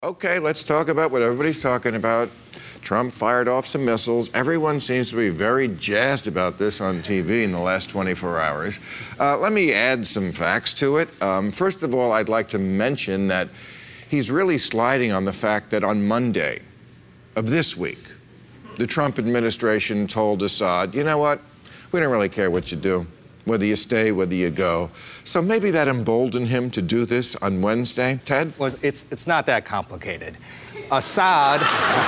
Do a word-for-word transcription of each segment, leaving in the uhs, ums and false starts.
Okay, let's talk about what everybody's talking about. Trump fired off some missiles. Everyone seems to be very jazzed about this on T V in the last twenty-four hours. Uh, let me add some facts to it. Um, first of all, I'd like to mention that he's really sliding on the fact that on Monday of this week, the Trump administration told Assad, you know what, we don't really care what you do, whether you stay, whether you go. So maybe that emboldened him to do this on Wednesday. Ted? Well, it's, it's not that complicated. Assad,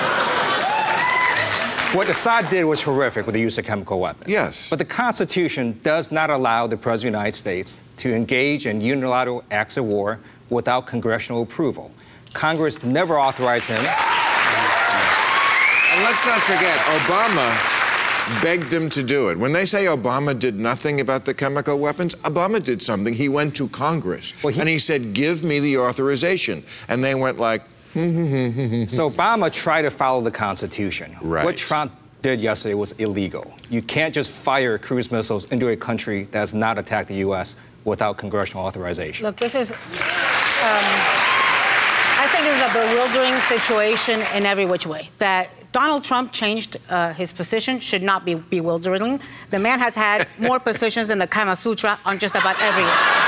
what Assad did was horrific with the use of chemical weapons. Yes. But the Constitution does not allow the President of the United States to engage in unilateral acts of war without congressional approval. Congress never authorized him. And let's not forget, Obama begged them to do it. When they say Obama did nothing about the chemical weapons, Obama did something. He went to Congress, well, he, and he said, give me the authorization. And they went like, So Obama tried to follow the Constitution. Right. What Trump did yesterday was illegal. You can't just fire cruise missiles into a country that has not attacked the U S without congressional authorization. Look, this is, um, I think this is a bewildering situation in every which way. That Donald Trump changed uh, his position should not be bewildering. The man has had more positions in the Kama Sutra on just about every.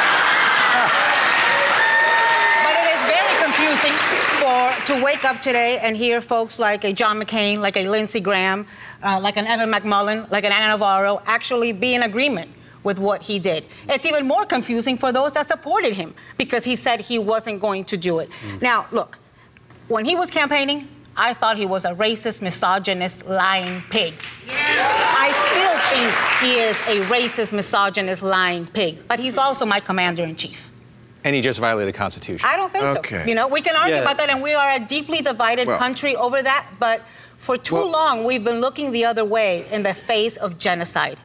But it is very confusing for to wake up today and hear folks like a John McCain, like a Lindsey Graham, uh, like an Evan McMullin, like an Ana Navarro actually be in agreement with what he did. It's even more confusing for those that supported him because he said he wasn't going to do it. Mm. Now, look, when he was campaigning, I thought he was a racist, misogynist, lying pig. Yeah. I still think he is a racist, misogynist, lying pig. But he's also my commander-in-chief. And he just violated the Constitution. I don't think okay. so. You know, we can argue yeah. about that, and we are a deeply divided well, country over that. But for too well, long, we've been looking the other way in the face of genocide.